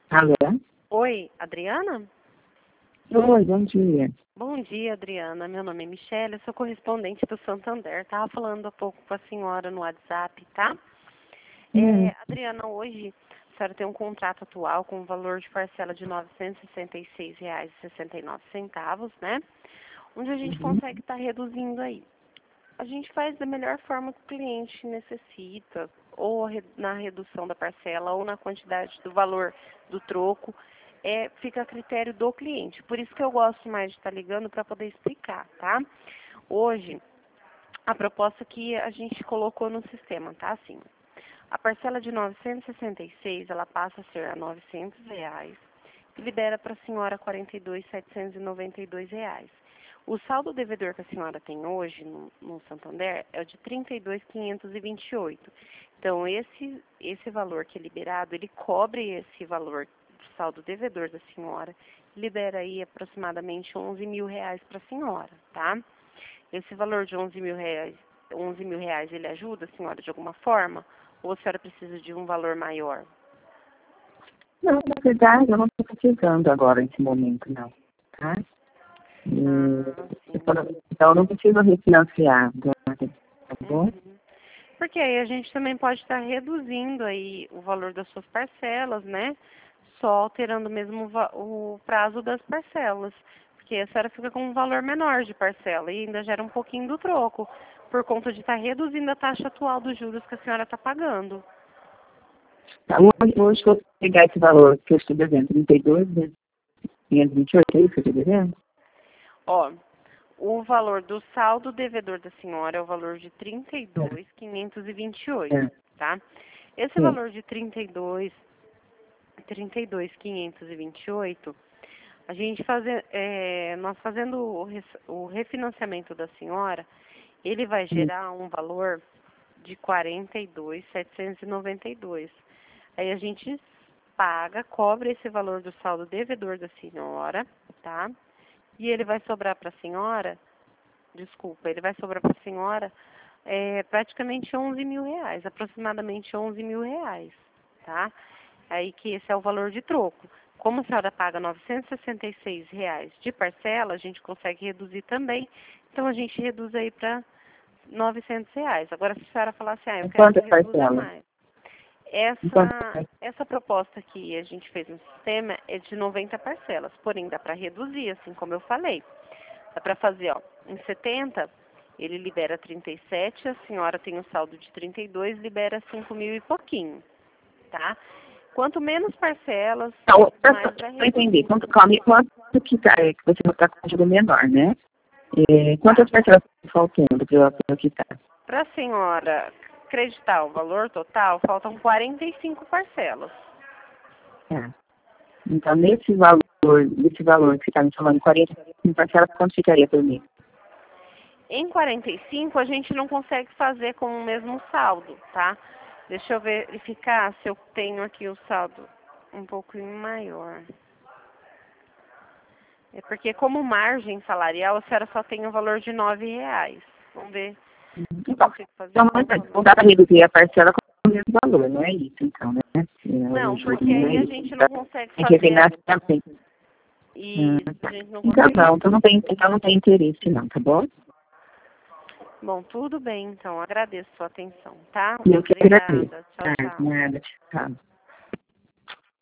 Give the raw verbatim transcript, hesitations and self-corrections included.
Alô? Oi, Adriana? Oi, bom dia. Bom dia, Adriana. Meu nome é Michele, eu sou correspondente do Santander. Estava falando há pouco com a senhora no WhatsApp, tá? Hum, É, Adriana, hoje a senhora tem um contrato atual com um valor de parcela de novecentos e sessenta e seis reais e sessenta e nove centavos, né? Onde a gente uhum. consegue estar reduzindo aí. A gente faz da melhor forma que o cliente necessita, ou re- na redução da parcela, ou na quantidade do valor do troco. É, fica a critério do cliente. Por isso que eu gosto mais de estar ligando para poder explicar, tá? Hoje, a proposta que a gente colocou no sistema, tá assim. A parcela de novecentos e sessenta e seis, ela passa a ser a novecentos reais, que libera para a senhora quarenta e dois mil setecentos e noventa e dois reais. O saldo devedor que a senhora tem hoje no, no Santander é o de trinta e dois mil quinhentos e vinte e oito. Então, esse, esse valor que é liberado, ele cobre esse valor do saldo devedor da senhora, libera aí aproximadamente onze mil reais para a senhora, tá? Esse valor de onze mil reais, onze mil reais, ele ajuda a senhora de alguma forma? Ou a senhora precisa de um valor maior? Não, na verdade, eu não estou precisando agora, nesse momento, não. Tá? Ah, E, sim. então, eu não preciso refinanciar, tá tá bom? Uhum. Porque aí a gente também pode estar reduzindo aí o valor das suas parcelas, né? Só alterando mesmo o va- o prazo das parcelas. Porque a senhora fica com um valor menor de parcela e ainda gera um pouquinho do troco, por conta de estar reduzindo a taxa atual dos juros que a senhora está pagando. Tá, hoje, hoje eu vou pegar esse valor que eu estou devendo, trinta e dois mil quinhentos e vinte e oito, é isso que eu estou devendo? Ó, o valor do saldo devedor da senhora é o valor de trinta e dois mil quinhentos e vinte e É, oito, é, tá? Esse é. valor de trinta e dois, trinta e dois mil quinhentos e vinte e oito, a gente faze, é, nós fazendo o, res- o refinanciamento da senhora, ele vai Hum, gerar um valor de quarenta e dois mil setecentos e noventa e dois. Aí a gente paga, cobre esse valor do saldo devedor da senhora, tá? E ele vai sobrar para a senhora, desculpa, ele vai sobrar para a senhora é, praticamente onze mil reais, aproximadamente onze mil reais, tá? Aí que esse é o valor de troco. Como a senhora paga novecentos e sessenta e seis reais de parcela, a gente consegue reduzir também. Então a gente reduz aí para novecentos reais. Agora se a senhora falar assim, ah, eu Em quero que quantas reduza parcelas? mais. Em quantas Essa, parcelas? essa proposta que a gente fez no sistema é de noventa parcelas, porém dá para reduzir, assim como eu falei. Dá para fazer, ó, em setenta, ele libera trinta e sete, a senhora tem um saldo de trinta e dois, libera cinco mil e pouquinho, tá? Quanto menos parcelas, Então, mais vai para entender, reduzir. quanto, calma, aí, quanto que, tá, é, que você está com o juro menor, né? É, Tá. quantas parcelas estão faltando para eu, pra eu quitar? Para a senhora acreditar o valor total, faltam quarenta e cinco parcelas. Tá. Então, nesse valor, nesse valor que você está me falando, quarenta parcelas, quanto ficaria por mês? Em quarenta e cinco, a gente não consegue fazer com o mesmo saldo, tá? Deixa eu verificar se eu tenho aqui o saldo um pouquinho maior. É porque como margem salarial, a senhora só tem o valor de nove reais. Vamos ver se eu Então, consigo fazer então com o valor. não dá para reduzir a parcela com o mesmo valor, não é isso, então, né? É, o Não, juro porque não é aí a isso. gente não Então, consegue tem que fazer. refinanciar também. Isso, Ah, a tá. gente não Então, consegue. não, então não tem, então não tem interesse, não, tá bom? Bom, tudo bem, então. Agradeço a sua atenção, tá? E eu que agradeço. Obrigada. Tchau, Ah, tchau. nada, tchau.